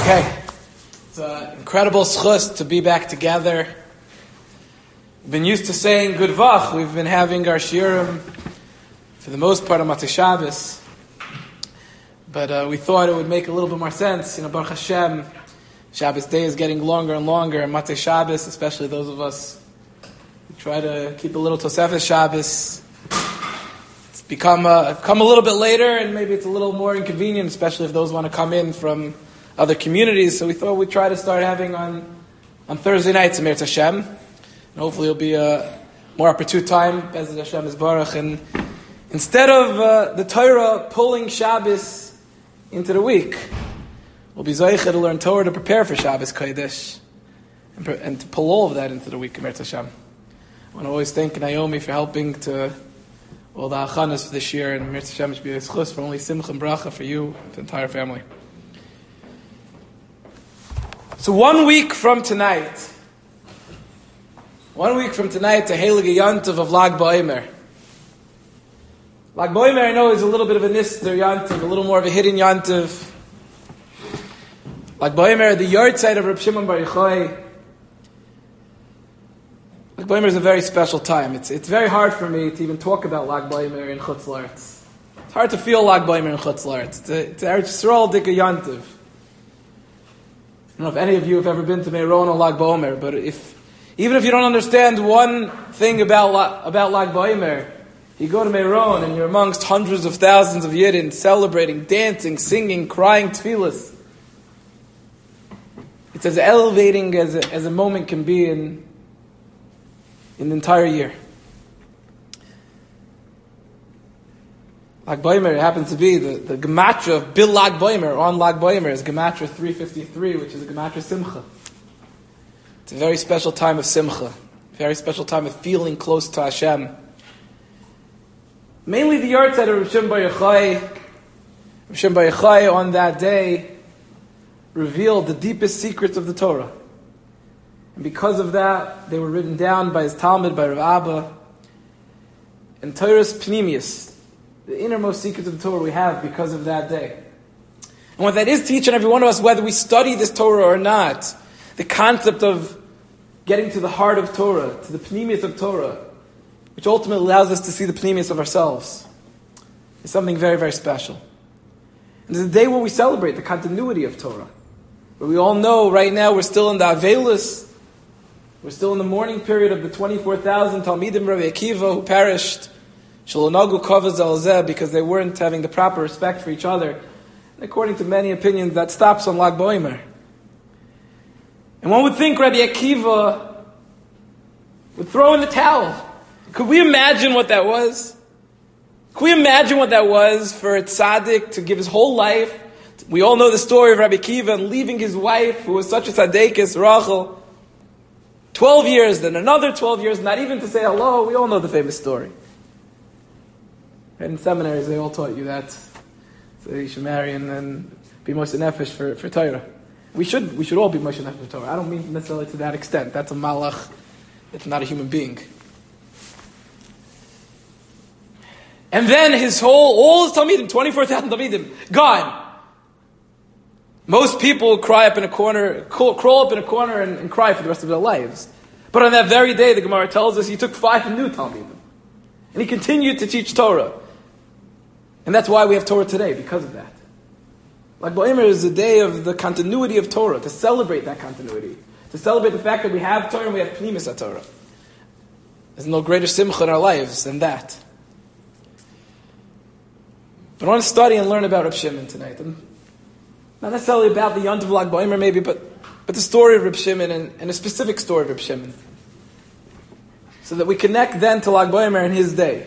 Okay, it's an incredible schus to be back together. We've been used to saying good vach. We've been having our shiurim for the most part on Matzah Shabbos, but we thought it would make a little bit more sense. Baruch Hashem, Shabbos day is getting longer and longer, and Matzah Shabbos, especially those of us who try to keep a little Tosefes Shabbos, it's come a little bit later, and maybe it's a little more inconvenient, especially if those want to come in from other communities. So we thought we'd try to start having on Thursday nights Emir Hashem, and hopefully it'll be a more opportune time, Bezat Hashem is Baruch. And instead of the Torah pulling Shabbos into the week, we'll be Zoicha to learn Torah to prepare for Shabbos Kodesh and to pull all of that into the week, Emir Hashem. I want to always thank Naomi for helping to all the achanas for this year, and Emir Hashem should be a schus for only simcha and bracha for you and the entire family. So 1 week from tonight, the Heilige Yontiv of Lag BaOmer. Lag BaOmer, I know, is a little bit of a nister Yontiv, a little more of a hidden Yontiv. Lag BaOmer, the yard side of Reb Shimon Bar Yochai. Lag BaOmer is a very special time. It's very hard for me to even talk about Lag BaOmer in Chutz La'aretz. It's hard to feel Lag BaOmer in Chutz La'aretz. It's Eretz Yisrael Dika Yontiv. I don't know if any of you have ever been to Meron or Lag BaOmer, but even if you don't understand one thing about Lag BaOmer, you go to Meron and you're amongst hundreds of thousands of Yidden celebrating, dancing, singing, crying tefillas. It's as elevating as a moment can be in the entire year. Lag BaOmer happens to be the Gematria of Bil Lag BaOmer, on Lag BaOmer, is Gematria 353, which is a Gematria Simcha. It's a very special time of Simcha, a very special time of feeling close to Hashem. Mainly the yard side of Reb Shimon Bar Yochai. Reb Shimon Bar Yochai on that day revealed the deepest secrets of the Torah. And because of that, they were written down by his Talmud, by Rav Abba. And Torah's Pnimius, the innermost secrets of the Torah we have because of that day. And what that is to each and every one of us, whether we study this Torah or not, the concept of getting to the heart of Torah, to the Pnimius of Torah, which ultimately allows us to see the Pnimius of ourselves, is something very, very special. And it's a day where we celebrate the continuity of Torah. Where we all know right now we're still in the Avelis, we're still in the mourning period of the 24,000 Talmidim Rabbi Akiva who perished, Shalonagu Kavaz al-Zeh, because they weren't having the proper respect for each other. And according to many opinions, that stops on Lag BaOmer. And one would think Rabbi Akiva would throw in the towel. Could we imagine what that was? Could we imagine what that was for a tzaddik to give his whole life? We all know the story of Rabbi Akiva and leaving his wife, who was such a tzaddikis, Rachel, 12 years, then another 12 years, not even to say hello. We all know the famous story. In seminaries, they all taught you that. So you should marry and then be Moshe Nefesh for Torah. We should all be Moshe Nefesh for Torah. I don't mean necessarily to that extent. That's a malach. It's not a human being. And then all his Talmidim, 24,000 Talmidim, gone. Most people crawl up in a corner and cry for the rest of their lives. But on that very day, the Gemara tells us, he took 5 new Talmidim. And he continued to teach Torah. And that's why we have Torah today, because of that. Lag BaOmer is the day of the continuity of Torah, to celebrate that continuity. To celebrate the fact that we have Torah and we have Pnimis Torah. There's no greater simcha in our lives than that. But I want to study and learn about Reb Shimon tonight. And not necessarily about the Yontiv Lag BaOmer maybe, but the story of Reb Shimon and a specific story of Reb Shimon. So that we connect then to Lag BaOmer in his day.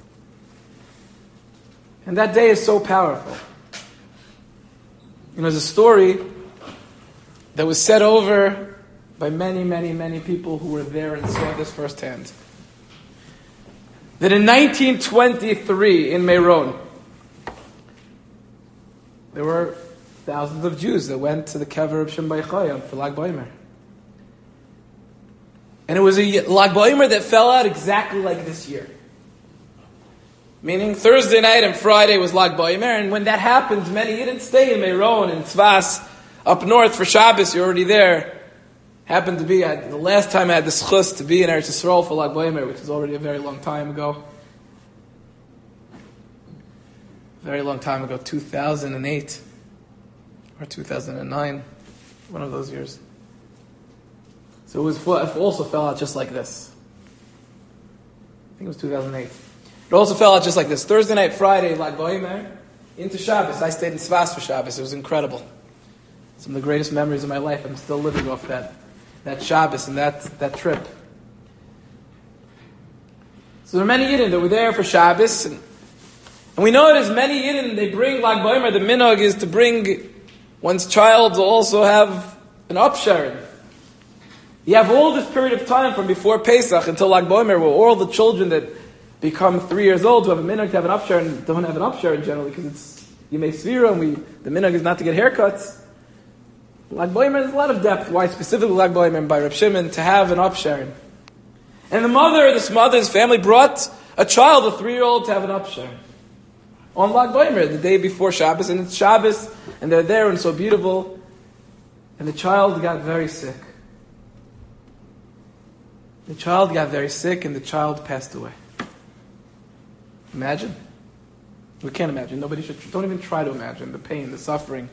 And that day is so powerful. There's a story that was said over by many, many, many people who were there and saw this firsthand. That in 1923 in Meron, there were thousands of Jews that went to the Kever of Shimon Bar Yochai for Lag BaOmer. And it was a Lag BaOmer that fell out exactly like this year. Meaning Thursday night and Friday was Lag BaOmer, and when that happened, many didn't stay in Meron and Tzvas up north for Shabbos, you're already there. Happened to be, the last time I had the schus to be in Eretz Yisrael for Lag BaOmer, which is already a very long time ago. Very long time ago, 2008 or 2009, one of those years. So it also fell out just like this. I think it was 2008. It also fell out just like this. Thursday night, Friday, Lag BaOmer, into Shabbos. I stayed in Svas for Shabbos. It was incredible. Some of the greatest memories of my life. I'm still living off that Shabbos and that trip. So there are many Yidden that were there for Shabbos. And we know that as many Yidden, they bring Lag BaOmer. The minhag is to bring one's child to also have an upsharing. You have all this period of time from before Pesach until Lag BaOmer, where all the children that become 3 years old who have a minhag to have an upsharing don't have an upsharing generally because it's Yimei Svira and the minhag is not to get haircuts. Lag BaOmer, there's a lot of depth why specifically Lag BaOmer and by Reb Shimon to have an upsharing. And this mother's family brought a child, a 3-year-old, to have an upsharing on Lag BaOmer, the day before Shabbos, and it's Shabbos, and they're there and so beautiful, and the child got very sick. The child got very sick, and the child passed away. Imagine. We can't imagine. Nobody should. Don't even try to imagine the pain, the suffering.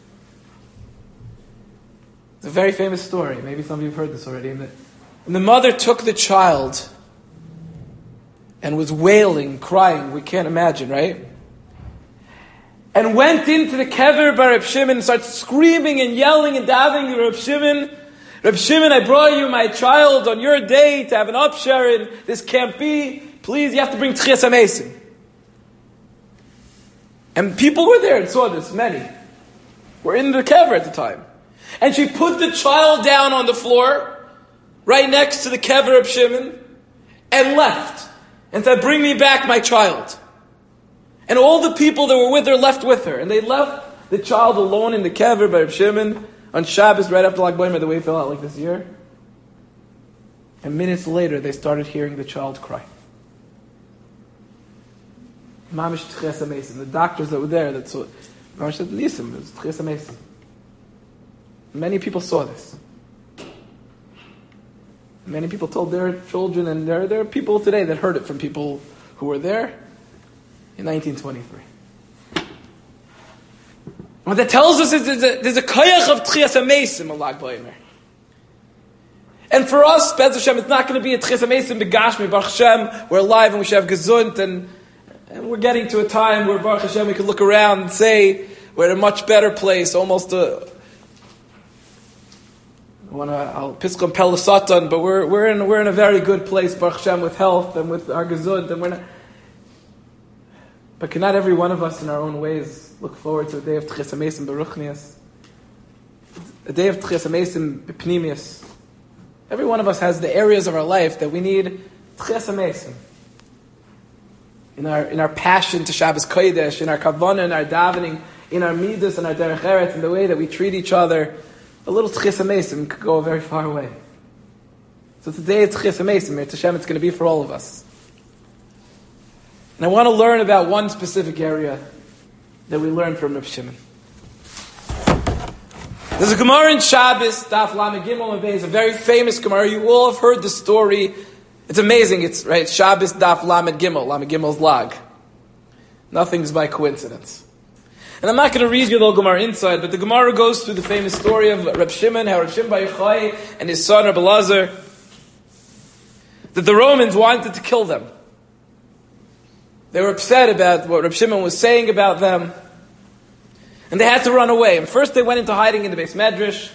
It's a very famous story. Maybe some of you have heard this already. And the mother took the child and was wailing, crying. We can't imagine, right? And went into the kever by Reb Shimon and started screaming and yelling and davening to Reb Shimon. Reb Shimon, I brought you my child on your day to have an upsharing. This can't be. Please, you have to bring Tchias HaMesim. And people were there and saw this. Many were in the kever at the time. And she put the child down on the floor, right next to the kever of Shimon, and left. And said, bring me back my child. And all the people that were with her left with her. And they left the child alone in the kever by Reb Shimon on Shabbos right after Lag BaOmer, the way it fell out like this year. And minutes later, they started hearing the child cry. Mamish Tchias HaMesim. The doctors that were there, that saw, Mamish said, Nisim, it was Tchias HaMesim. Many people saw this. Many people told their children, and there are people today that heard it from people who were there in 1923. What that tells us is there's a koyach of Tchias HaMesim on Lag BaOmer. And for us, Be'ez Hashem, it's not going to be a Tchias HaMesim begashmi, Baruch Hashem, we're alive and we should have gesund, and we're getting to a time where Baruch Hashem we can look around and say we're in a much better place, almost I'll piskum pelasatan, but we're in a very good place, Baruch Hashem, with health and with our gesund, and we're not. But cannot every one of us in our own ways look forward to a day of Tchias HaMesim beruchnius, a day of Tchias HaMesim b'pnimius? Every one of us has the areas of our life that we need Tchias HaMesim. In our passion to Shabbos Kodesh, in our kavanah, in our davening, in our midas, and our derech eretz, in the way that we treat each other, a little Tchias HaMesim could go very far away. So today it's Tchias HaMesim. It's Hashem, it's going to be for all of us. And I want to learn about one specific area that we learned from Reb Shimon. There's a Gemara in Shabbos, Daf Lamed Gimel Beis, a very famous Gemara. You all have heard the story. It's amazing. It's right. Shabbos, Daf Lamed Gimel. Lamed Gimel's lag. Nothing's by coincidence. And I'm not going to read you the whole Gemara inside, but the Gemara goes through the famous story of Reb Shimon, how Reb Shimon Bar Yochai and his son Reb Elazar, that the Romans wanted to kill them. They were upset about what Reb Shimon was saying about them. And they had to run away. And first they went into hiding in the Beis Medrash.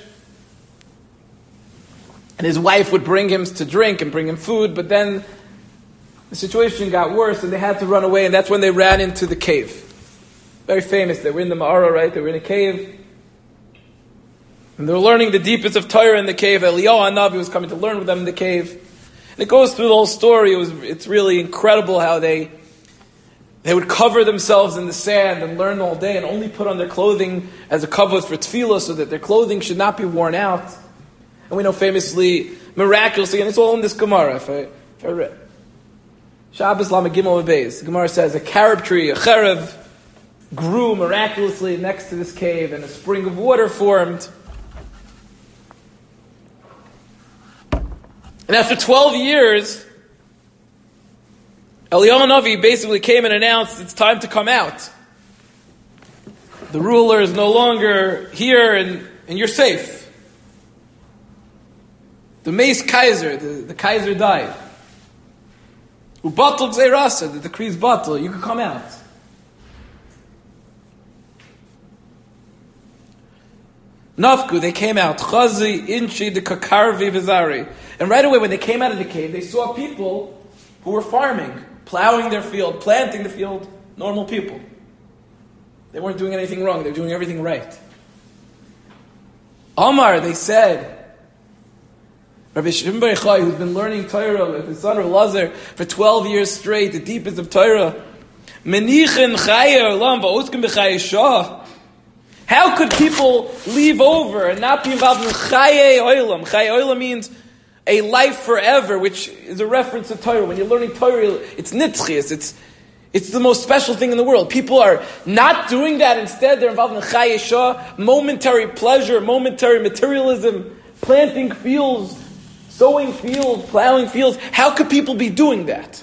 And his wife would bring him to drink and bring him food. But then the situation got worse and they had to run away. And that's when they ran into the cave. Very famous. They were in the Ma'ara, right? They were in a cave. And they were learning the deepest of Torah in the cave. Eliyahu Hanavi was coming to learn with them in the cave. And it goes through the whole story. It's really incredible how they would cover themselves in the sand and learn all day and only put on their clothing as a kavod for tefillah so that their clothing should not be worn out. And we know famously, miraculously, and it's all in this Gemara. If I read Shabbos Lamed Gimel Beis, the Gemara says a carob tree, a cherev, grew miraculously next to this cave, and a spring of water formed. And after 12 years, Eliyahu Hanavi basically came and announced it's time to come out. The ruler is no longer here, and you're safe. The Mace Kaiser, the Kaiser died. Ubatul Gzeirasa, the decree's batul, you can come out. Nafku, they came out. Chazi, Inchi, the Kakarvi, Vizari. And right away when they came out of the cave, they saw people who were farming, plowing their field, planting the field, normal people. They weren't doing anything wrong, they were doing everything right. Omar, they said, Rabbi Shimon Bar Yochai, who's been learning Torah with his son Elazar for 12 years straight, the deepest of Torah, Menichen Chaye Olam Va'oskim B'Chaye Shah. How could people leave over and not be involved in Chaye Olam? Chaye Olam means a life forever, which is a reference to Torah. When you're learning Torah, it's nitzchias, it's the most special thing in the world. People are not doing that. Instead, they're involved in Chaye Shah, momentary pleasure, momentary materialism, planting fields, sowing fields, plowing fields. How could people be doing that?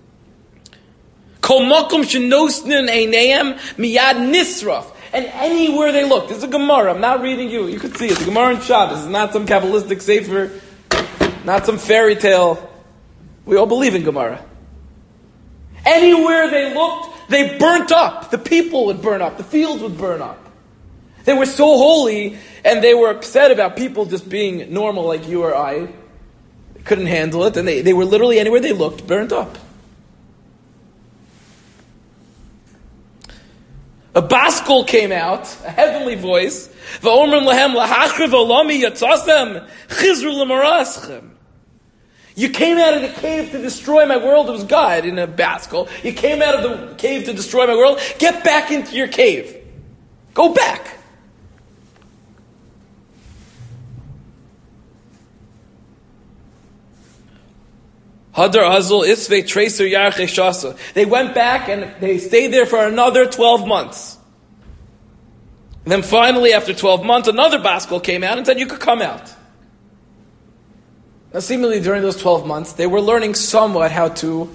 Kol makom shenosnin einayim miyad nisraf. And anywhere they look, this is a Gemara, I'm not reading you, you can see it, it's a Gemara in Shabbos, it's not some Kabbalistic sefer, not some fairy tale. We all believe in Gemara. Anywhere they looked, they burnt up. The people would burn up, the fields would burn up. They were so holy, and they were upset about people just being normal like you or I. They couldn't handle it, and they were literally, anywhere they looked, burnt up. A baskol came out, a heavenly voice. You came out of the cave to destroy my world. It was God in a baskol. You came out of the cave to destroy my world. Get back into your cave. Go back. Hadar Azul Isve Tracer Yarche Shasa. They went back and they stayed there for another 12 months. And then finally, after 12 months, another baskol came out and said, you could come out. Now, seemingly during those 12 months, they were learning somewhat how to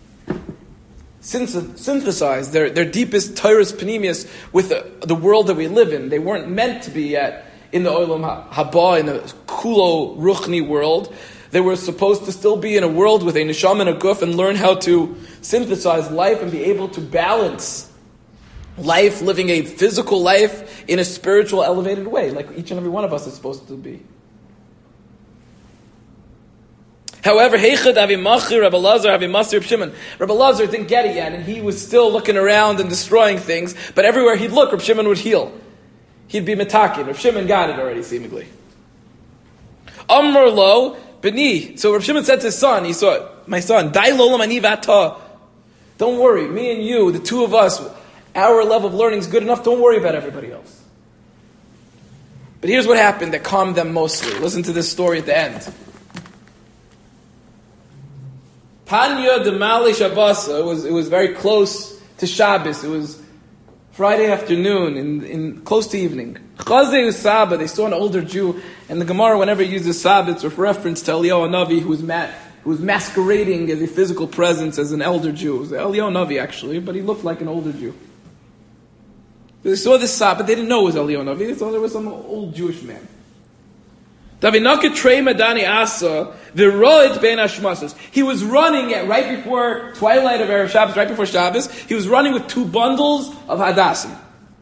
synthesize their deepest Torah's panemius with the world that we live in. They weren't meant to be in the Olam Haba, in the Kulo Ruchni world. They were supposed to still be in a world with a neshama and a guf and learn how to synthesize life and be able to balance life, living a physical life in a spiritual, elevated way, like each and every one of us is supposed to be. However, Heichad Avi Machir, Rabbi Lazar, Avi Masir, Shimon. Rabbi Lazar didn't get it yet, and he was still looking around and destroying things, but everywhere he'd look, Rabbi Shimon would heal. He'd be metakin. Rabbi Shimon got it already, seemingly. Amr lo, B'ni. So Rabbi Shimon said to his son, he saw, my son, Dai lolam ani v'ata. Don't worry, me and you, the two of us, our level of learning is good enough, don't worry about everybody else. But here's what happened that calmed them mostly. Listen to this story at the end. Panya de Mali Shabbos, it was very close to Shabbos. It was Friday afternoon, in close to evening. Chazei Usaba, they saw an older Jew, and the Gemara, whenever it uses Saba, it's with reference to Eliyahu Hanavi, who was masquerading as a physical presence as an elder Jew. It was Eliyahu Hanavi, actually, but he looked like an older Jew. So they saw this Saba, but they didn't know it was Eliyahu Hanavi, they thought it was some old Jewish man. He was running right before twilight of Erev Shabbos, right before Shabbos. He was running with 2 bundles of hadassim.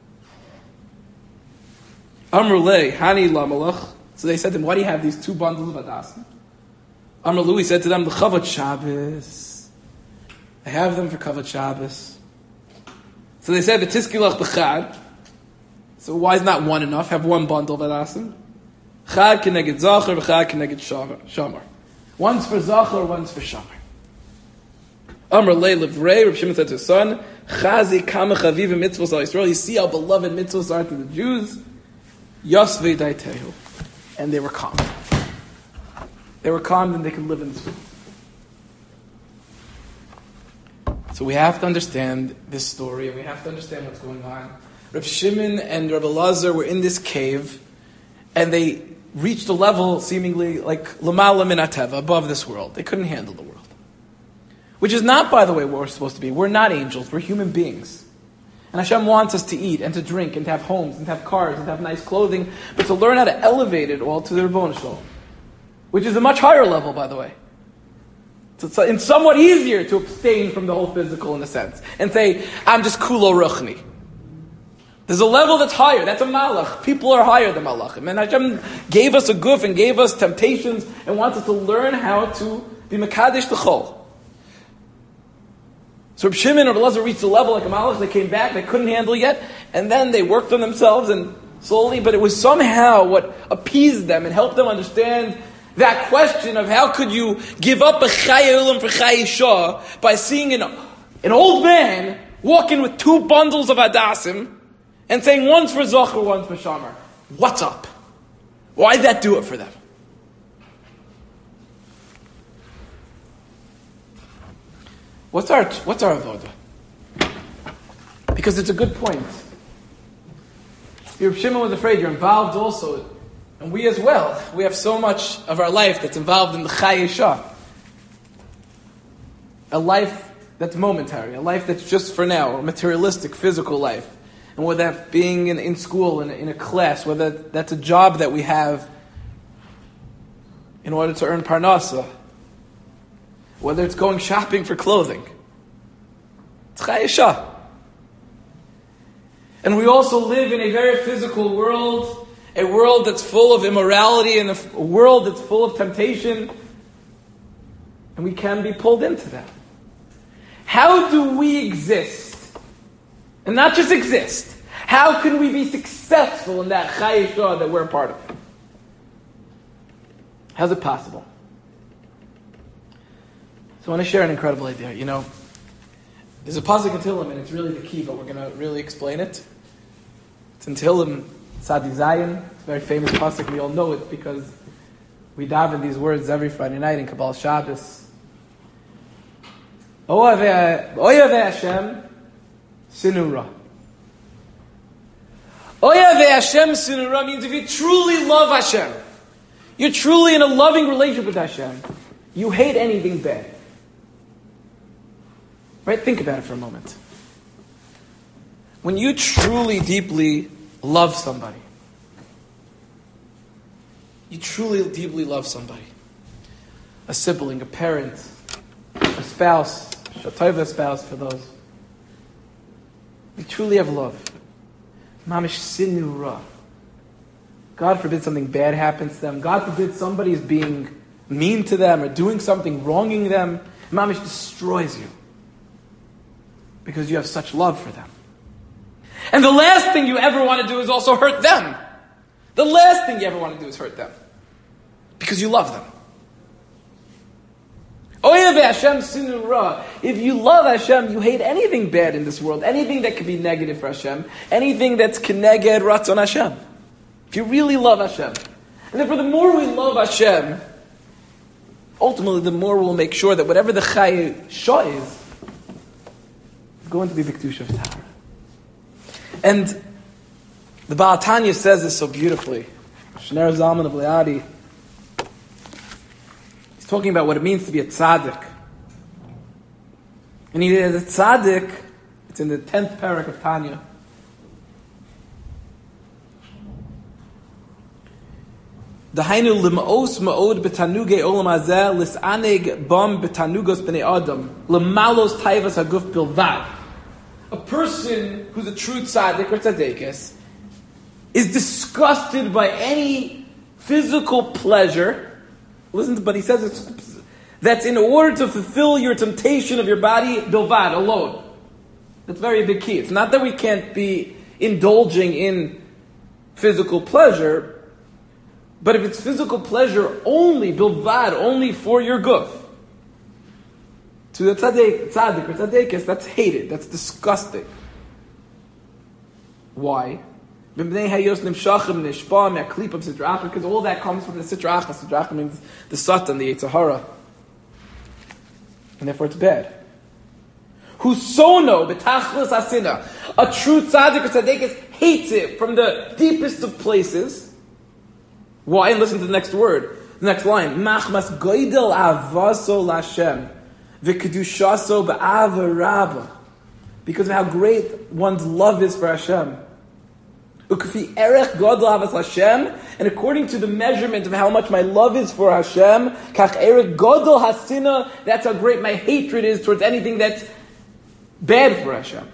Amrulei Hani Lamalach. So they said to him, "Why do you have these 2 bundles of hadassim?" Amrulu, he said to them, "The Chavod Shabbos. I have them for Chavod Shabbos." So they said, "V'tiskilach b'chad." So why is not 1 enough? Have 1 bundle of hadassim. Chad keneged Zachar, v'chad keneged Shamar. One's for Zachar, one's for Shamar. Amr Lei Livrei, Reb Shimon said to his son, Chazi kama chaviv mitzvos al Yisrael. You see how beloved mitzvos are to the Jews. Yosvei daitehu. And they were calm. They were calm and they could live in this world. So we have to understand this story, and we have to understand what's going on. Reb Shimon and Reb Elazar were in this cave, and they reached a level seemingly like Lamala min Ateva, above this world. They couldn't handle the world. Which is not, by the way, what we're supposed to be. We're not angels, we're human beings. And Hashem wants us to eat and to drink and to have homes and to have cars and to have nice clothing, but to learn how to elevate it all to the Ribono Shel Olam, which is a much higher level, by the way. It's somewhat easier to abstain from the whole physical in a sense and say, I'm just kulo ruchni. There's a level that's higher. That's a malach. People are higher than malachim. And Hashem gave us a guf and gave us temptations and wants us to learn how to be mekadesh the chol. So Reb Shimon and Reb Elazar reached a level like a malach. They came back. They couldn't handle yet. And then they worked on themselves and slowly, but it was somehow what appeased them and helped them understand that question of how could you give up a Chayei Olam for Chayei Shah by seeing an old man walking with 2 bundles of Hadassim and saying one's for Zocher, one's for Shamar. What's up? Why did that do it for them? What's our avoda? Because it's a good point. Reb Shimon was afraid you're involved also. And we as well, we have so much of our life that's involved in the Chayei Shah. A life that's momentary, a life that's just for now, a materialistic, physical life. And whether that being in school, in a class, whether that's a job that we have in order to earn parnasa, whether it's going shopping for clothing. It's Chayei Shah. And we also live in a very physical world, a world that's full of immorality and a world that's full of temptation. And we can be pulled into that. How do we exist? And not just exist. How can we be successful in that Chayei Shah that we're a part of? How's it possible? So I want to share an incredible idea. You know, there's a pasuk in Tehillim, and it's really the key, but we're going to really explain it. It's in Tehillim, Tzadi Zayin. It's a very famous pasuk. We all know it because we daven these words every Friday night in Kabbalah Shabbos. Oyavei Hashem sinura. Oyavei Hashem sinura means if you truly love Hashem, you're truly in a loving relationship with Hashem, you hate anything bad. Right? Think about it for a moment. When you truly, deeply love somebody, you truly, deeply love somebody, a sibling, a parent, a spouse, a spouse for those, you truly have love. Mamish sinura. God forbid something bad happens to them. God forbid somebody is being mean to them or doing something, wronging them. Mamish destroys you because you have such love for them. And the last thing you ever want to do is also hurt them. The last thing you ever want to do is hurt them because you love them. If you love Hashem, you hate anything bad in this world, anything that could be negative for Hashem, anything that's keneged ratzon Hashem. If you really love Hashem. And therefore, the more we love Hashem, ultimately the more we'll make sure that whatever the Chayei Shah is going to be B'Kedusha of Tahara. And the Baal Tanya says this so beautifully. Shner Zalman of Leadi. He's talking about what it means to be a tzaddik. And he is a tzaddik, it's in the 10th parak of Tanya. Dahainu lim'os ma'od b'tanugei olam hazeh lis'aneg bam b'tanugos b'nei adam l'malos taivas haguf bilvad. A person who's a true tzaddik or tzaddikis is disgusted by any physical pleasure. Listen, but he says that's in order to fulfill your temptation of your body, bilvad, alone. That's a very big key. It's not that we can't be indulging in physical pleasure, but if it's physical pleasure only, bilvad, only for your guf, to the tzaddik or tzaddikis, that's hated, that's disgusting. Why? Because all that comes from the sitra achas. Sitra achas means the satan, the Yetzer Hara. And therefore it's bad. Husono betachlis asina. A true tzaddik or tzaddikis hates it from the deepest of places. Why? And listen to the next word, the next line. Machmas goydel avaso lashem v'kedushaso ba'ava rabba. Because of how great one's love is for Hashem. Ukfi erech godel avas Hashem, and according to the measurement of how much my love is for Hashem, kach erech godel hasina, that's how great my hatred is towards anything that's bad for Hashem.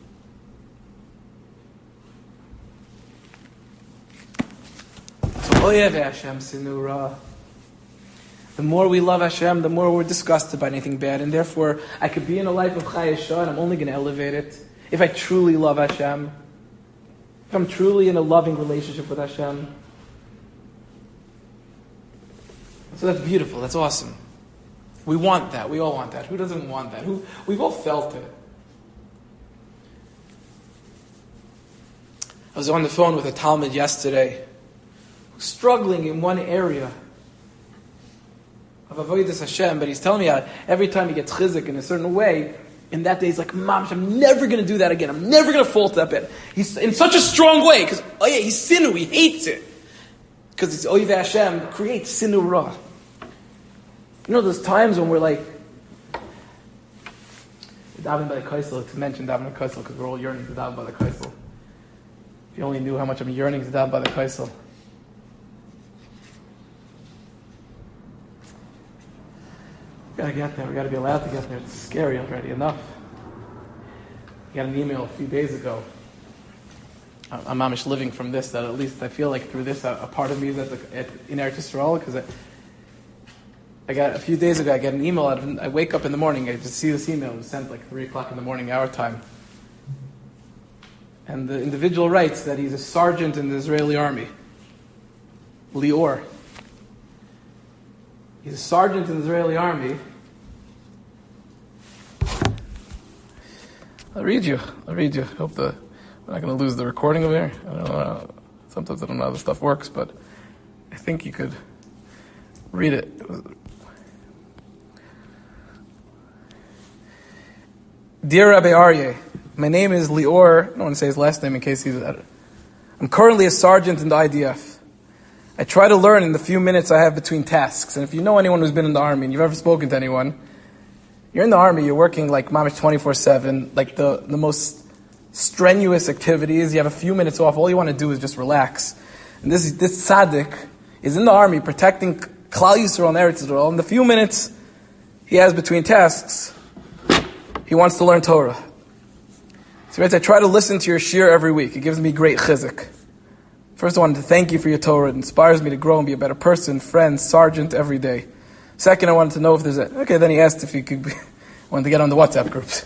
So oyev Hashem sinura. The more we love Hashem, the more we're disgusted by anything bad, and therefore I could be in a life of chayesha, and I'm only going to elevate it if I truly love Hashem. If I'm truly in a loving relationship with Hashem. So that's beautiful. That's awesome. We want that. We all want that. Who doesn't want that? We've all felt it. I was on the phone with a Talmud yesterday, struggling in one area of avodas Hashem, but he's telling me how every time he gets chizuk in a certain way, in that day he's like, Mamish, I'm never going to do that again. I'm never going to fall to that bed. He's in such a strong way, because, he's sinu, he hates it. Because it's Oiv Hashem creates sinu ra. You know, there's times when we're like, daven by the kaisel, to mention daven by the kaisel, because we're all yearning to daven by the kaisel. If you only knew how much I'm yearning to daven by the kaisel. We gotta get there. We gotta be allowed to get there. It's scary already enough. I got an email a few days ago. I'm mamish living from this, that at least I feel like through this, a part of me is in Eretz Yisrael, because I got a few days ago, I get an email. I wake up in the morning, I just see this email. It was sent like 3 o'clock in the morning, our time. And the individual writes that he's a sergeant in the Israeli army. Lior. He's a sergeant in the Israeli army. I'll read you. Hope we're not going to lose the recording over here. I don't know. Sometimes I don't know how this stuff works, but I think you could read it. Dear Rabbi Aryeh, my name is Lior. I don't want to say his last name in case he's... I'm currently a sergeant in the IDF. I try to learn in the few minutes I have between tasks. And if you know anyone who's been in the army and you've ever spoken to anyone, you're in the army, you're working like mamish 24/7, like the most strenuous activities. You have a few minutes off. All you want to do is just relax. And this tzaddik is in the army protecting Klal Yisrael and Eretz Yisrael. In the few minutes he has between tasks, he wants to learn Torah. So he writes, I try to listen to your shir every week. It gives me great chizuk. First, I wanted to thank you for your Torah. It inspires me to grow and be a better person, friend, sergeant every day. Second, I wanted to know if there's okay, then he asked if he could wanted to get on the WhatsApp groups.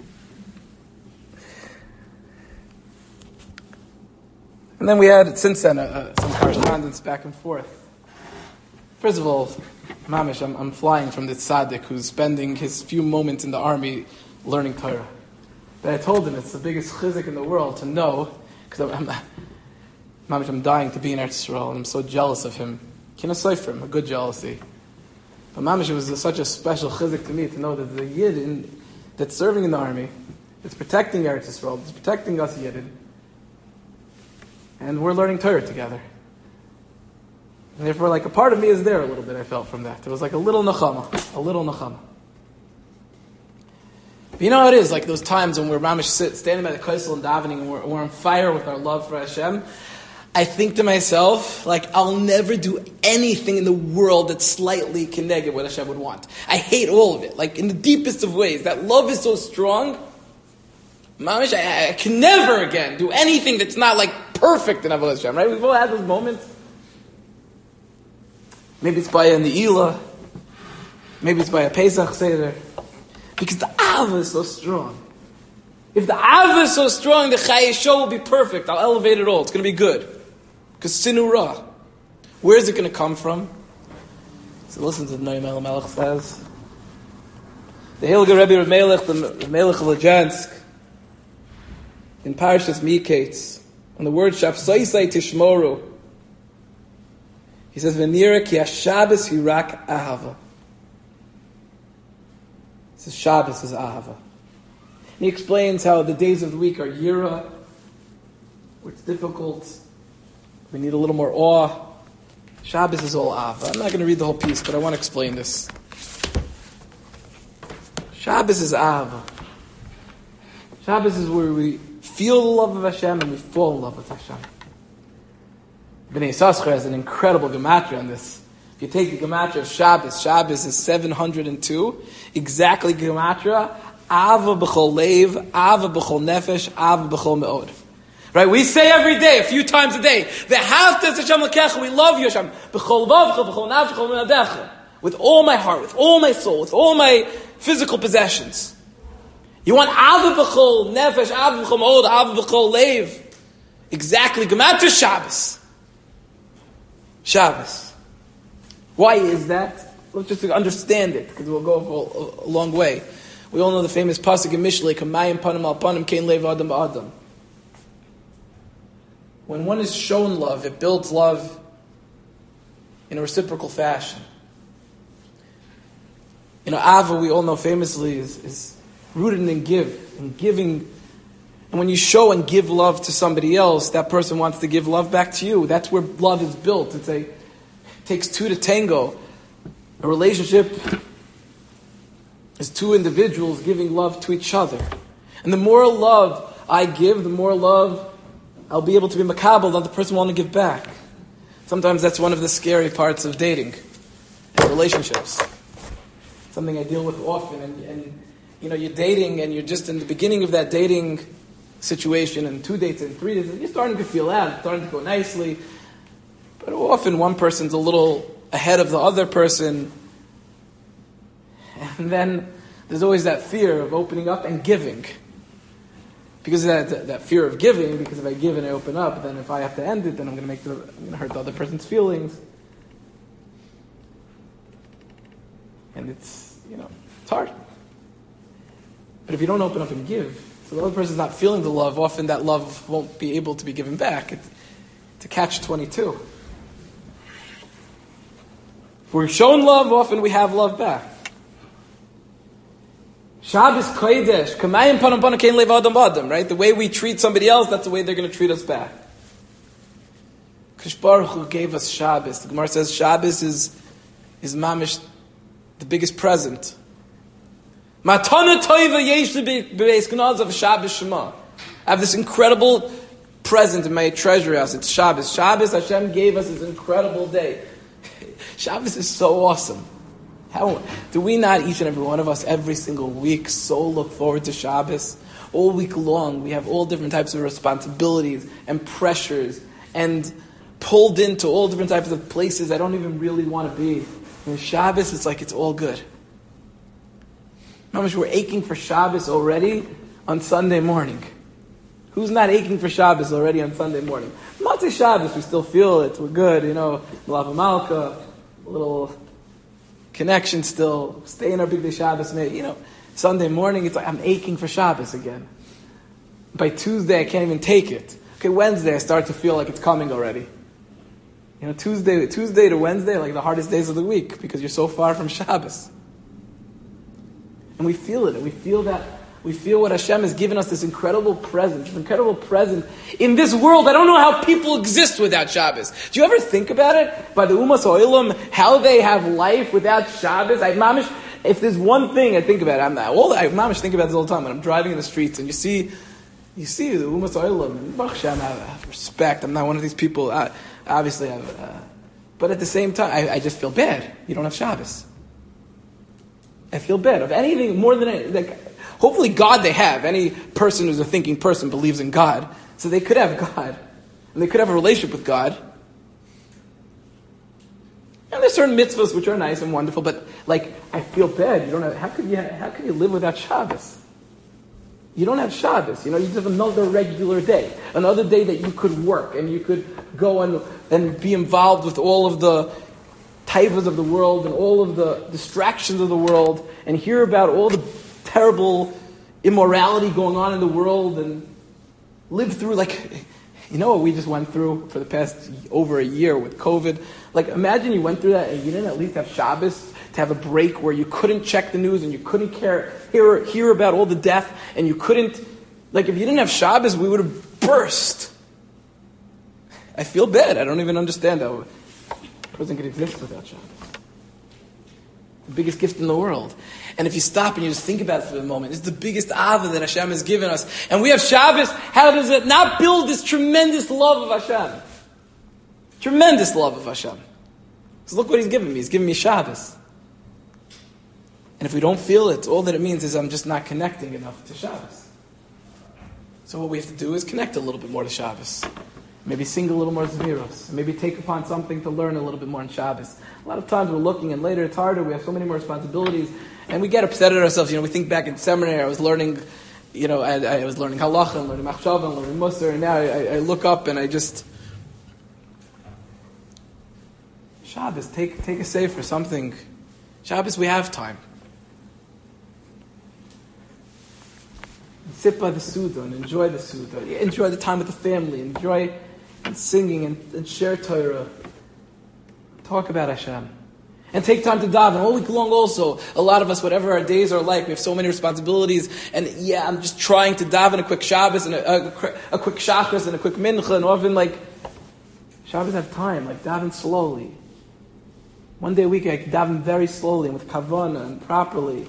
And then we had, since then, some correspondence back and forth. First of all, Mamish, I'm flying from this tzaddik who's spending his few moments in the army learning Torah. But I told him it's the biggest chizuk in the world to know, because I'm dying to be in Eretz Yisrael, and I'm so jealous of him. Kina Seifrim, a good jealousy. But Mamish, it was such a special chizuk to me to know that the Yid that's serving in the army, that's protecting Eretz Yisrael, that's protecting us Yidden, and we're learning Torah together. And therefore, like, a part of me is there a little bit, I felt from that. It was like a little nechama. But you know how it is, like those times when we're mamish standing by the kaisel and davening, and we're on fire with our love for Hashem. I think to myself, like, I'll never do anything in the world that's slightly connected what Hashem would want. I hate all of it, like in the deepest of ways. That love is so strong. Mamish, I can never again do anything that's not like perfect in Avodah Hashem, right? We've all had those moments. Maybe it's by an Ne'ilah. Maybe it's by a Pesach Seder. Because the Ava is so strong. If the Ava is so strong, the Chayei Show will be perfect. I'll elevate it all. It's going to be good. Because Sinu Ra. Where is it going to come from? So listen to the Noam Elimelech says. The Heilige Rebbe Reb Melech, the Melech of Lajansk, in Parashas Miketz, on the word Shapsoisai Tishmoru, he says, V'nira ki ha-Shabbos hirak ahava. He says, Shabbos is ahava. He explains how the days of the week are Yira, where it's difficult. We need a little more awe. Shabbos is all Ava. I'm not going to read the whole piece, but I want to explain this. Shabbos is Ava. Shabbos is where we feel the love of Hashem and we fall in love with Hashem. Bnei Yissaschar has an incredible gematria on this. If you take the gematria of Shabbos, Shabbos is 702. Exactly gematria. Ava b'chol leiv, Ava b'chol nefesh, Ava b'chol me'od. Right? We say every day, a few times a day, V'havta es Hashem l'kecha, we love you Hashem. B'chol vavcha, b'chol nafshecha, b'chol me'adecha. With all my heart, with all my soul, with all my physical possessions. You want Ava b'chol nefesh, Ava b'chol me'od, Ava b'chol leiv. Exactly. Gematria Shabbos. Shabbos. Why is that? Let's just understand it, because we'll go for a long way. We all know the famous pasuk in Mishlei, Kamayim panim al panim kein lev adam ba'adam. When one is shown love, it builds love in a reciprocal fashion. Ava, we all know famously, is rooted in giving. And when you show and give love to somebody else, that person wants to give love back to you. That's where love is built. It takes two to tango. A relationship is two individuals giving love to each other. And the more love I give, the more love I'll be able to be makabel that the person will want to give back. Sometimes that's one of the scary parts of dating and relationships. Something I deal with often. And you're dating and you're just in the beginning of that dating situation, and 2 dates and 3 dates, and you're starting to feel out, it's starting to go nicely. But often one person's a little ahead of the other person. And then there's always that fear of opening up and giving. Because of that fear of giving, because if I give and I open up, then if I have to end it, then I'm going to hurt the other person's feelings. And it's hard. But if you don't open up and give, so the other person's not feeling the love, often that love won't be able to be given back. It's a catch-22. If we're shown love, often we have love back. Shabbos Kodesh, Kamayim Panam Panam Kein Lev Adam B'Adam, right? The way we treat somebody else, that's the way they're going to treat us back. Kadosh Baruch Hu gave us Shabbos. The Gemara says Shabbos is mamish, the biggest present. Matana Toiva Yesh B'Beis Gnazav Shabbos Shema. I have this incredible present in my treasury house. It's Shabbos. Shabbos Hashem gave us this incredible day. Shabbos is so awesome. How do we not, each and every one of us, every single week, so look forward to Shabbos? All week long, we have all different types of responsibilities and pressures and pulled into all different types of places I don't even really want to be. And Shabbos, it's like it's all good. How much we're aching for Shabbos already on Sunday morning. Who's not aching for Shabbos already on Sunday morning? Motzei Shabbos, we still feel it. We're good, Lava Malka, a little connection still. Stay in our Big Day Shabbos, maybe. Sunday morning, it's like I'm aching for Shabbos again. By Tuesday, I can't even take it. Okay, Wednesday, I start to feel like it's coming already. Tuesday to Wednesday, like the hardest days of the week, because you're so far from Shabbos. And we feel it. We feel that. We feel what Hashem has given us, this incredible present. In this world, I don't know how people exist without Shabbos. Do you ever think about it? By the Umas Oilam, how they have life without Shabbos? If there's one thing I think about, I think about this all the time when I'm driving in the streets and you see the Umas Oilam, and Baruch Hashem, I have respect. I'm not one of these people, obviously, but at the same time, I just feel bad. You don't have Shabbos. I feel bad of anything more than anything. Hopefully God they have. Any person who's a thinking person believes in God. So they could have God. And they could have a relationship with God. And there's certain mitzvahs which are nice and wonderful, but I feel bad. You don't have, how could you live without Shabbos? You don't have Shabbos. You just have another regular day. Another day that you could work and you could go and be involved with all of the taivas of the world and all of the distractions of the world and hear about all the terrible immorality going on in the world and live through what we just went through for the past over a year with COVID. Imagine you went through that and you didn't at least have Shabbos. to have a break where you couldn't check the news and you couldn't hear about all the death, and you couldn't, if you didn't have Shabbos, we would have burst. I feel bad. I don't even understand how a person could exist without Shabbos. The biggest gift in the world. And if you stop and you just think about it for a moment, it's the biggest Ava that Hashem has given us. And we have Shabbos. How does it not build this tremendous love of Hashem? Tremendous love of Hashem. Because look what He's given me. He's given me Shabbos. And if we don't feel it, all that it means is I'm just not connecting enough to Shabbos. So what we have to do is connect a little bit more to Shabbos. Maybe sing a little more Zemiros. Maybe take upon something to learn a little bit more on Shabbos. A lot of times we're looking, and later it's harder. We have so many more responsibilities. And we get upset at ourselves. We think back in seminary, I was learning, I was learning halacha, and learning machshava, and learning musar, and now I look up and I just... Shabbos, take a save for something. Shabbos, we have time. Sit by the Suda and enjoy the Suda. Enjoy the time with the family. Enjoy singing and share Torah. Talk about Hashem. And take time to daven all week long also. A lot of us, whatever our days are like, we have so many responsibilities. And I'm just trying to daven a quick Shabbos and a quick Shachris and a quick Mincha. And often Shabbos have time, daven slowly. One day a week I can daven very slowly and with kavanah and properly.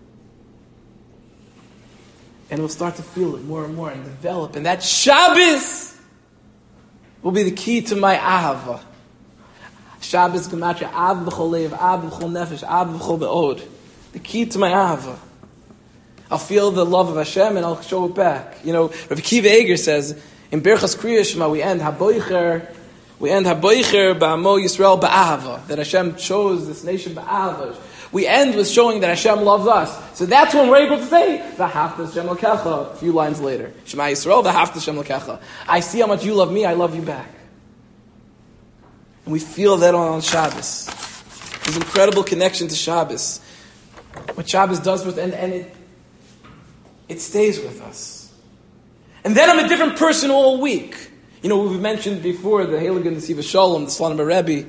And we'll start to feel it more and more and develop. And that Shabbos will be the key to my ahava. Shabbos gematria av b'chol lev, av b'chol nefesh, av b'chol be'od. The key to my ahava. I'll feel the love of Hashem and I'll show it back. Rabbi Akiva Eiger says in Berchas Kriya Shema we end haboicher ba'amo Yisrael ba'ahava. That Hashem chose this nation ba'ahava. We end with showing that Hashem loves us. So that's when we're able to say, V'ahavta Hashem l'kecha, a few lines later. Shema Yisrael, V'ahavta Hashem l'kecha. I see how much you love me, I love you back. And we feel that on Shabbos. There's incredible connection to Shabbos. What Shabbos does with us, and it stays with us. And then I'm a different person all week. We've mentioned before the Heiligen Nesiva Shalom, the Slonim Rebbe.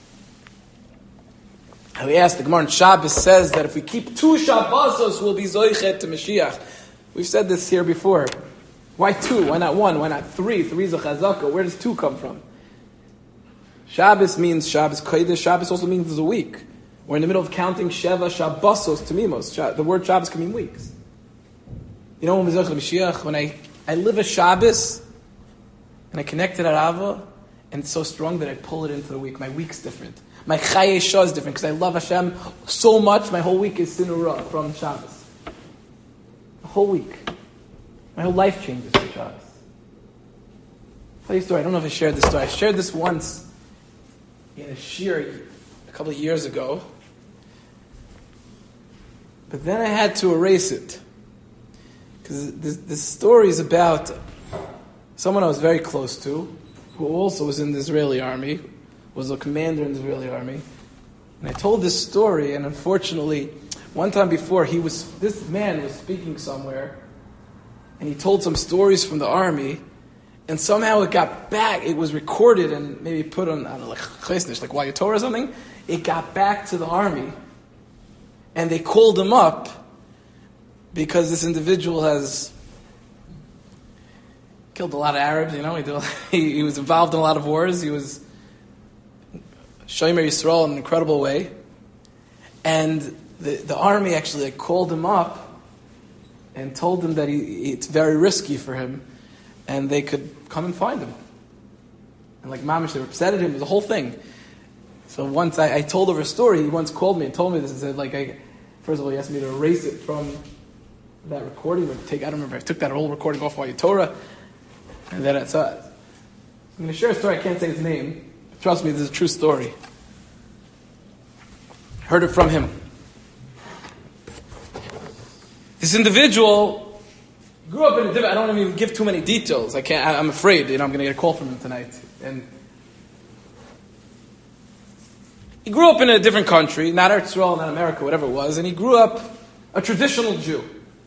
We asked, the Gemara in Shabbos says that if we keep 2 Shabbosos, we'll be Zoichet to Mashiach. We've said this here before. Why 2? Why not 1? Why not 3? 3 is a chazaka. Where does 2 come from? Shabbos means Shabbos Kodesh. Shabbos also means there's a week. We're in the middle of counting Sheva Shabbosos Tamimos. The word Shabbos can mean weeks. When we Zoichet to Mashiach, when I live a Shabbos, and I connect to that Ava, and it's so strong that I pull it into the week. My week's different. My Chaye Shah is different because I love Hashem so much. My whole week is Sinura from Shabbos. The whole week. My whole life changes from Shabbos. I'll tell you a story. I don't know if I shared this story. I shared this once in a shir a couple of years ago. But then I had to erase it. Because this story is about someone I was very close to, who also was in the Israeli army, was a commander in the Israeli army. And I told this story, and unfortunately, one time before, this man was speaking somewhere, and he told some stories from the army, and somehow it got back, it was recorded and maybe put on, like Waya Torah or something. It got back to the army, and they called him up, because this individual has killed a lot of Arabs, he was involved in a lot of wars, he was Shomer Yisrael in an incredible way. And the army actually called him up and told him that it's very risky for him and they could come and find him. And Mamish, they upset at him, it was a whole thing. So once I told over a story, he once called me and told me this and said, first of all, he asked me to erase it from that recording, I don't remember, I took that whole recording off Waya Torah. And then I'm going to share a story, I can't say his name. Trust me, this is a true story. Heard it from him. This individual grew up in I don't even give too many details. I'm afraid, I'm going to get a call from him tonight. And he grew up in a different country, not Eretz Yisrael, not America, whatever it was, and he grew up a traditional Jew.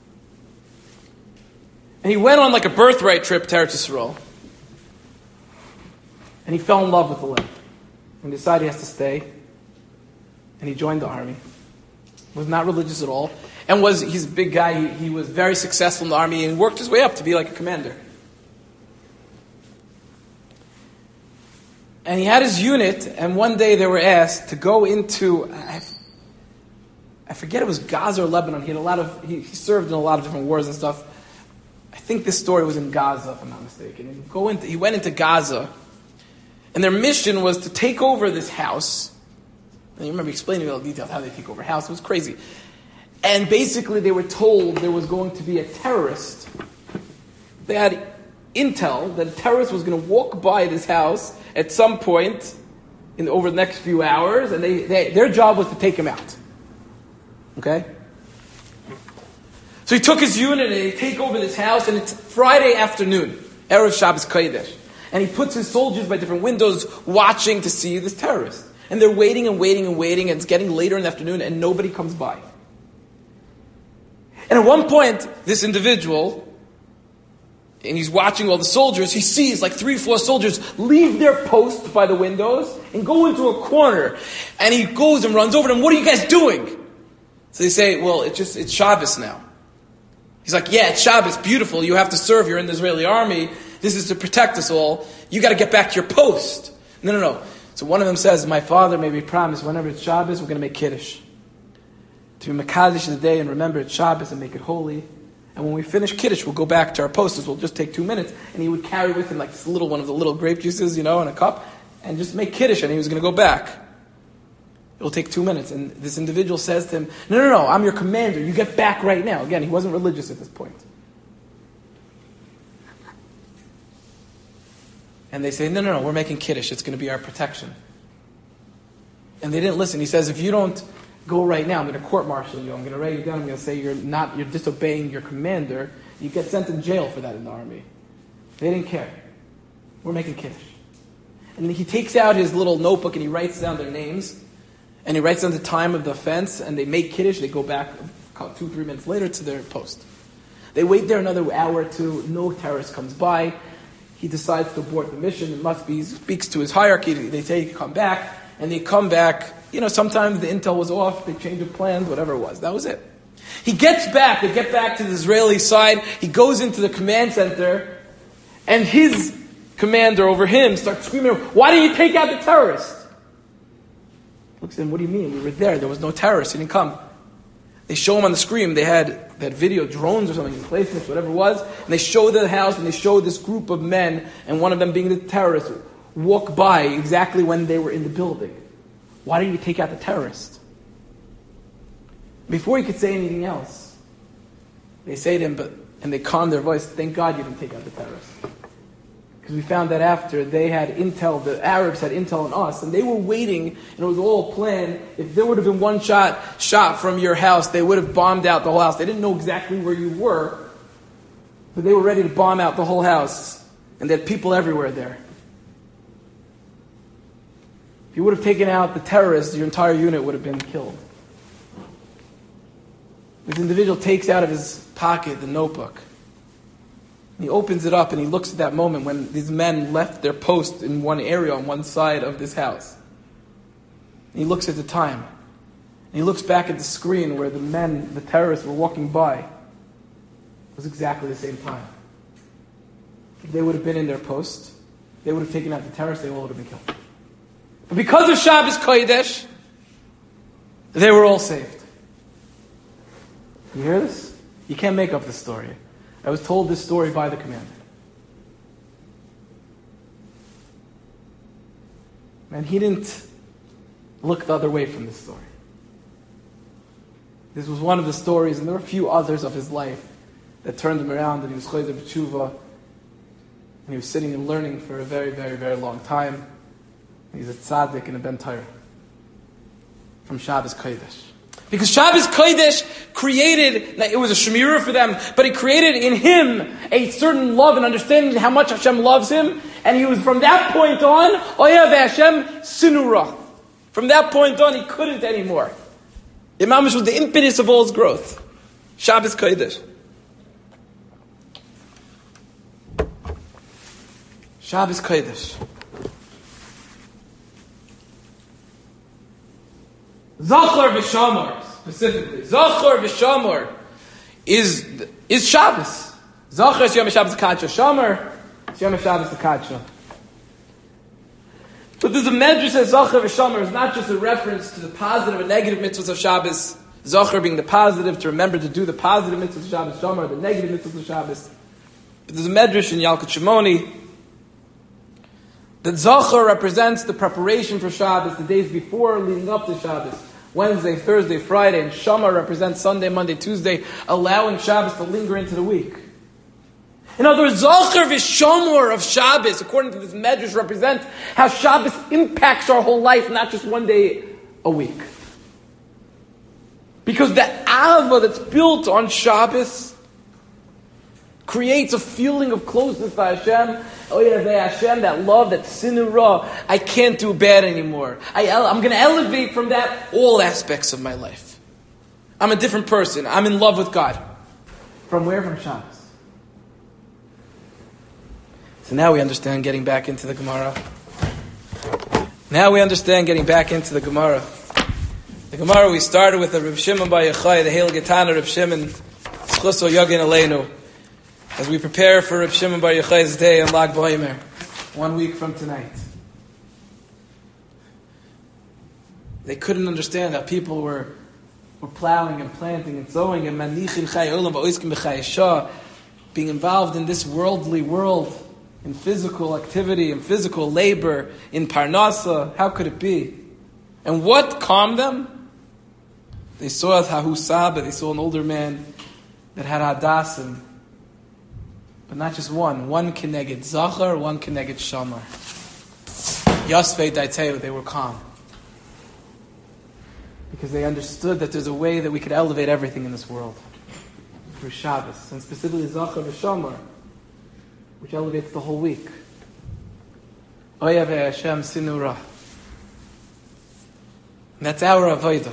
And he went on a birthright trip to Eretz Yisrael. And he fell in love with the land. And decided he has to stay. And he joined the army. was not religious at all, and he's a big guy. He was very successful in the army and worked his way up to be like a commander. And he had his unit, and one day they were asked to go into, I forget it was Gaza or Lebanon. He served in a lot of different wars and stuff. I think this story was in Gaza, if I'm not mistaken. He went into Gaza, and their mission was to take over this house. And you remember explaining all the details how they take over a house. It was crazy. And basically they were told there was going to be a terrorist. They had intel that a terrorist was going to walk by this house at some point over the next few hours, and their job was to take him out. Okay? So he took his unit and they take over this house, and it's Friday afternoon, Erev Shabbos Kodesh. And he puts his soldiers by different windows watching to see this terrorist. And they're waiting and waiting and waiting, and it's getting later in the afternoon, and nobody comes by. And at one point, this individual, and he's watching all the soldiers, he sees like 3-4 soldiers leave their post by the windows and go into a corner. And he goes and runs over to them, "What are you guys doing?" So they say, "Well, it's Shabbos now." He's like, "Yeah, it's Shabbos, beautiful. You have to serve. You're in the Israeli army. This is to protect us all. You got to get back to your post." No. So one of them says, "My father made me promise whenever it's Shabbos, we're going to make Kiddush. To be Mekadesh the day and remember it's Shabbos and make it holy. And when we finish Kiddush, we'll go back to our posts. We'll just take 2 minutes." And he would carry with him like this little one of the little grape juices, in a cup, and just make Kiddush, and he was going to go back. It'll take 2 minutes. And this individual says to him, No, I'm your commander. You get back right now. Again, he wasn't religious at this point. And they say, no, we're making Kiddush. It's going to be our protection. And they didn't listen. He says, "If you don't go right now, I'm going to court-martial you. I'm going to write you down. I'm going to say you're disobeying your commander. You get sent in jail for that in the army." They didn't care. We're making Kiddush. And he takes out his little notebook and he writes down their names. And he writes down the time of the offense. And they make Kiddush. They go back 2-3 minutes later to their post. They wait there another hour or two. No terrorist comes by. He decides to abort the mission. He speaks to his hierarchy. They say, "Come back." And they come back. Sometimes the intel was off. They changed their plans, whatever it was. That was it. He gets back. They get back to the Israeli side. He goes into the command center. And his commander over him starts screaming, "Why didn't you take out the terrorist?" Looks at him, "What do you mean? We were there. There was no terrorist. He didn't come." They show him on the screen. They had video, drones or something, emplacements, whatever it was. And they show the house, and they show this group of men, and one of them being the terrorist, walk by exactly when they were in the building. "Why didn't you take out the terrorist?" Before he could say anything else, they say to him, and they calm their voice, "Thank God you didn't take out the terrorist. Because we found that after they had intel, the Arabs had intel on us, and they were waiting, and it was all planned. If there would have been one shot from your house, they would have bombed out the whole house. They didn't know exactly where you were, but they were ready to bomb out the whole house. And they had people everywhere there. If you would have taken out the terrorists, your entire unit would have been killed." This individual takes out of his pocket the notebook. He opens it up and he looks at that moment when these men left their post in one area on one side of this house. And he looks at the time. And he looks back at the screen where the terrorists were walking by. It was exactly the same time. If they would have been in their post, they would have taken out the terrorists, they all would have been killed. But because of Shabbos Kodesh, they were all saved. You hear this? You can't make up this story. I was told this story by the commander. And he didn't look the other way from this story. This was one of the stories, and there were a few others of his life that turned him around, and he was chozer b'tshuva, and he was sitting and learning for a very, very, very long time. He's a tzaddik and a ben Torah from Shabbos Kodesh. Because Shabbos Kodesh created, it was a shemirah for them, but it created in him a certain love and understanding how much Hashem loves him. And he was from that point on, Oya ve'Hashem sinura. From that point on, he couldn't anymore. Imam was the impetus of all his growth. Shabbos Kodesh. Shabbos Kodesh. Zachar v'shamar. specifically. Zachor v'shamor is Shabbos. Zachor is Yom HaShabbos Kadsha. Shamor is Yom HaShabbos Kadsha. But there's a medrash that Zachor v'shamor is not just a reference to the positive and negative mitzvahs of Shabbos. Zachor being the positive, to remember to do the positive mitzvahs of Shabbos. Shamor, the negative mitzvahs of Shabbos. But there's a medrash in Yalkut Shimoni that Zachor represents the preparation for Shabbos, the days before, leading up to Shabbos. Wednesday, Thursday, Friday, and Shamar represents Sunday, Monday, Tuesday, allowing Shabbos to linger into the week. In other words, Zachor v'shamor of Shabbos, according to this medrash, represents how Shabbos impacts our whole life, not just one day a week. Because the Ava that's built on Shabbos creates a feeling of closeness to Hashem. Oh yeah, Hashem, that love, that sinura. I can't do bad anymore. I'm going to elevate from that all aspects of my life. I'm a different person. I'm in love with God. From where? From Shabbos. So now we understand getting back into the Gemara. The Gemara we started with the Reb Shimon Bar Yochai, the Hail Getana Reb Shimon, Schusso Yogin Aleinu, as we prepare for Reb Shimon Bar Yochai's day on Lag BaOmer, 1 week from tonight. They couldn't understand how people were plowing and planting and sowing and manichin chay olam va'oiskim b'chay shah, being involved in this worldly world, in physical activity, in physical labor, in parnasa. How could it be? And what calmed them? They saw Hahu Saba, they saw an older man that had Hadassim. But not just one keneged Zachar, one keneged Shamar. Yasvei Daiteu, they were calm. Because they understood that there's a way that we could elevate everything in this world. Through Shabbos, and specifically Zachar v'Shamar, which elevates the whole week. Oya ve'Hashem sinura. And that's our avodah.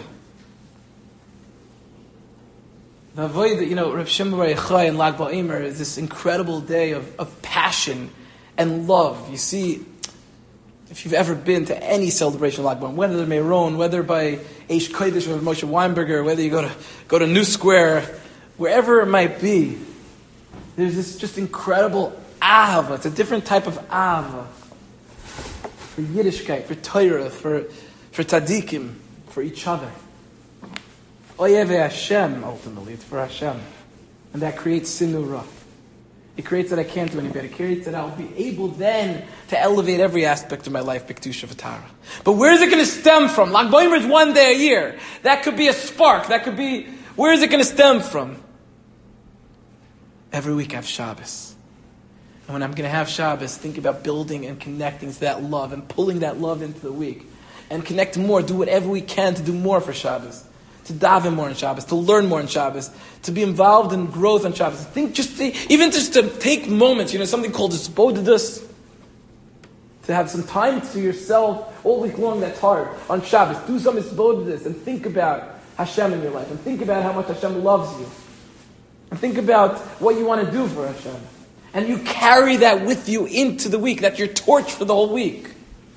The avodah, Reb Shimon Bar Yochai and Lag BaOmer is this incredible day of passion and love. You see, if you've ever been to any celebration of Lag BaOmer, whether they're Meron, whether by Eish Kodesh or Moshe Weinberger, whether you go to New Square, wherever it might be, there's this just incredible ahava. It's a different type of ahava. For Yiddishkeit, for Torah, for tzaddikim, for each other. Oyev Hashem, ultimately, it's for Hashem. And that creates sinura. It creates that I can't do any better. It creates that I'll be able then to elevate every aspect of my life, B'Kedusha V'Tara. But where is it going to stem from? Lag BaOmer is 1 day a year. That could be a spark. That could be, where is it going to stem from? Every week I have Shabbos. And when I'm going to have Shabbos, think about building and connecting to that love and pulling that love into the week. And connect more, do whatever we can to do more for Shabbos. To daven more on Shabbos, to learn more on Shabbos, to be involved in growth on Shabbos. Even just to take moments, something called hisbodedus, to have some time to yourself all week long. That's hard on Shabbos. Do some hisbodedus and think about Hashem in your life, and think about how much Hashem loves you, and think about what you want to do for Hashem, and you carry that with you into the week. That's your torch for the whole week.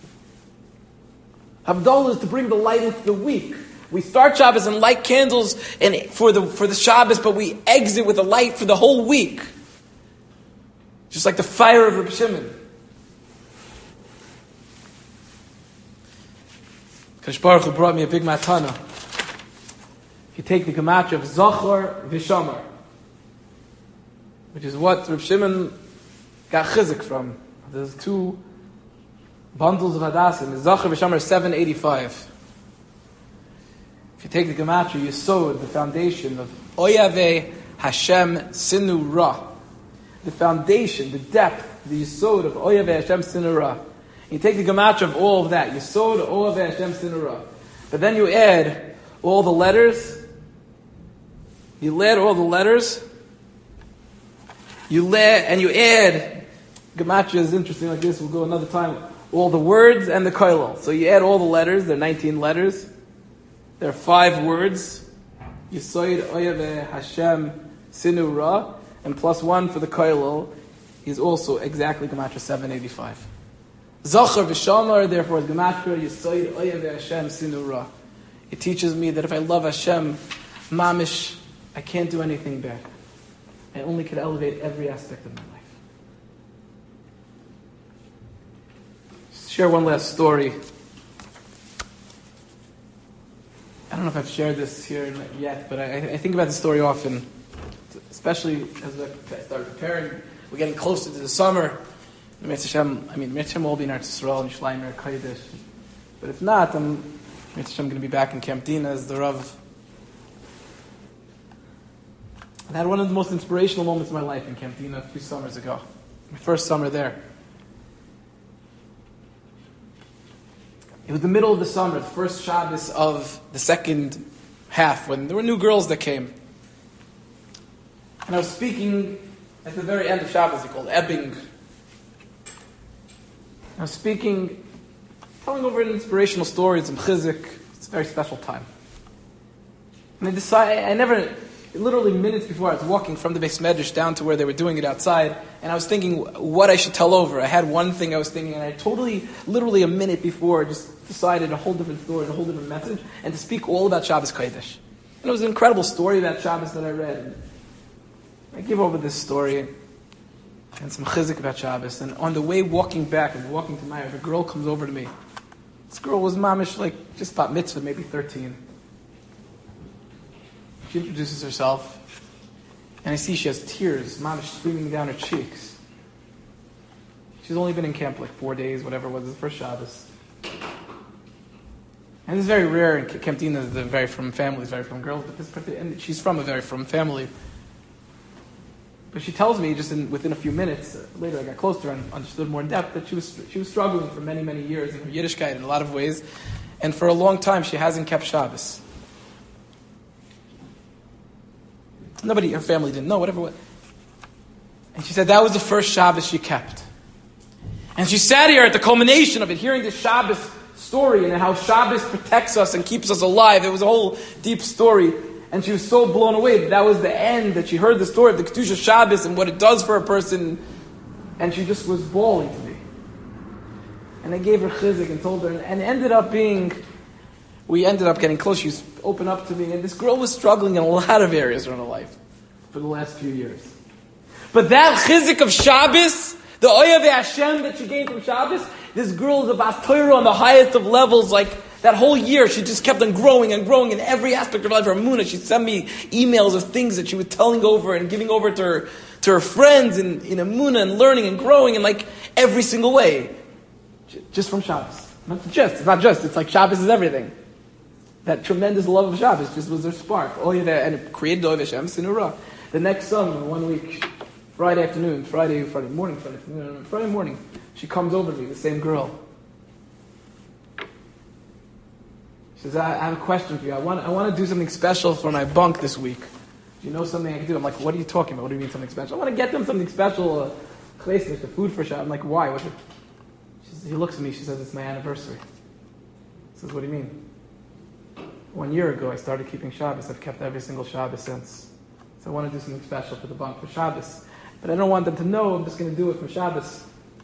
Havdalah is to bring the light into the week. We start Shabbos and light candles for the Shabbos, but we exit with a light for the whole week. Just like the fire of Reb Shimon. Kadosh Baruch Hu brought me a big matana. If you take the gematria of Zachor v'Shamar, which is what Reb Shimon got chizik from. There's 2 bundles of Hadassim. Zachor v'Shamar is 785. If you take the gematria, you sowed the foundation of Oyave Hashem Sinu Ra. The foundation, the depth, the yisod of Oyave Hashem Sinu Ra. You take the gematria of all of that, yisod Oyave Hashem Sinu Ra. But then you add all the letters. You add, gematria is interesting like this, we'll go another time, all the words and the koilel. So you add all the letters, there are 19 letters. There are 5 words. Yisoid Oyave Hashem Sinu Ra, and plus 1 for the koilel is also exactly gematria 785. Zachor v'Shamar, therefore, is gematria Yisoid Oyave Hashem Sinu Ra. It teaches me that if I love Hashem, mamish, I can't do anything bad. I only can elevate every aspect of my life. Share one last story. I don't know if I've shared this here yet, but I think about this story often, especially as I start preparing. We're getting closer to the summer. Hashem will be in Eretz Yisrael and Yerushalayim Kodesh. But if not, I'm going to be back in Camp Dina as the Rav. I had one of the most inspirational moments of my life in Camp Dina a few summers ago. My first summer there. It was the middle of the summer, the first Shabbos of the second half, when there were new girls that came. And I was speaking at the very end of Shabbos, they called Ebbing. I was speaking, telling over an inspirational story, some chizik. It's a very special time. And I decided, literally minutes before, I was walking from the Beis Medrash down to where they were doing it outside, and I was thinking what I should tell over. I had one thing I was thinking, and I literally a minute before, just decided a whole different story, a whole different message, and to speak all about Shabbos Kodesh. And it was an incredible story about Shabbos that I read. And I give over this story and some chizik about Shabbos, and on the way walking back and walking to Meir, a girl comes over to me. This girl was mamish, like just bat mitzvah, maybe 13. She introduces herself, and I see she has tears, mamish, streaming down her cheeks. She's only been in camp like 4 days, whatever it was, the first Shabbos. And it's very rare in Camp Dina, they're very from families, very from girls, and she's from a very from family. But she tells me, just within a few minutes, later I got close to her and understood more in depth, that she was struggling for many, many years in her Yiddishkeit in a lot of ways, and for a long time she hasn't kept Shabbos. Her family didn't know, whatever. And she said that was the first Shabbos she kept. And she sat here at the culmination of it, hearing the Shabbos story and how Shabbos protects us and keeps us alive. It was a whole deep story. And she was so blown away that was the end, that she heard the story of the Kedusha Shabbos and what it does for a person. And she just was bawling to me. And I gave her chizik and told her, and we ended up getting close. She opened up to me, and this girl was struggling in a lot of areas in her life for the last few years. But that chizik of Shabbos, the Oya Hashem that she gained from Shabbos, this girl is a bas Torah on the highest of levels. Like that whole year, she just kept on growing and growing in every aspect of her life. Her Emunah, she sent me emails of things that she was telling over and giving over to her friends in Emunah and learning and growing in like every single way. Just from Shabbos. It's like Shabbos is everything. That tremendous love of Shabbos just was her spark. And it created Ohev Hashem Sinura. The next summer, 1 week, Friday morning, she comes over to me, the same girl. She says, I have a question for you. I want to do something special for my bunk this week. Do you know something I can do? I'm like, what are you talking about? What do you mean something special? I want to get them something special, the food for Shabbos. I'm like, why? He looks at me, she says, it's my anniversary. He says, what do you mean? 1 year ago, I started keeping Shabbos. I've kept every single Shabbos since. So I want to do something special for the bunk for Shabbos. But I don't want them to know. I'm just going to do it for Shabbos.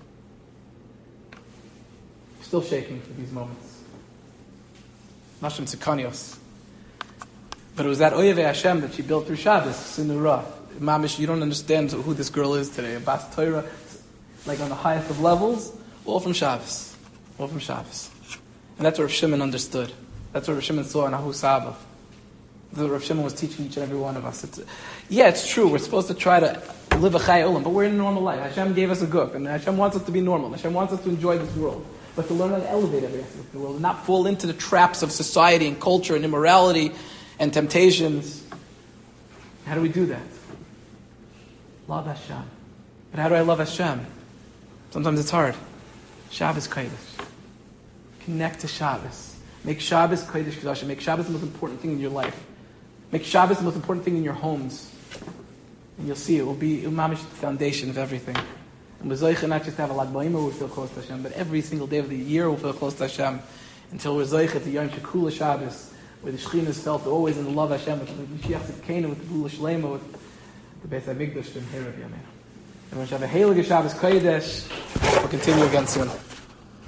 I'm still shaking for these moments. Nashim Tzikanios. But it was that Oyev Hashem that she built through Shabbos, Sinura. Mamish, you don't understand who this girl is today. A Bas Torah, like on the highest of levels, all from Shabbos. All from Shabbos. And that's what Rav Shimon understood. That's what Rav Shimon saw in Ahu Saba. That's what Rav Shimon was teaching each and every one of us. It's true, we're supposed to try to live a Chai Olam, but we're in a normal life. Hashem gave us a guf, and Hashem wants us to be normal. Hashem wants us to enjoy this world. But to learn how to elevate every aspect of the world, and not fall into the traps of society and culture and immorality and temptations. How do we do that? Love Hashem. But how do I love Hashem? Sometimes it's hard. Shabbos Kodesh. Connect to Shabbos. Make Shabbos Kodesh Kedoshim. Make Shabbos the most important thing in your life. Make Shabbos the most important thing in your homes. And you'll see it will be umamish the foundation of everything. And we're zoicha not just to have a Lag BaOmer, we feel close to Hashem, but every single day of the year we'll feel close to Hashem until we're zoicha to Yom Shekula Shabbos, where the Shekhinah is felt always in the love of Hashem, with the Mashiach Tzidkenu, with the Gula Shlema, with the Beis HaMikdash, and here of Yameinu. And we shall have a Heilige Shabbos Kodesh. We'll continue again soon.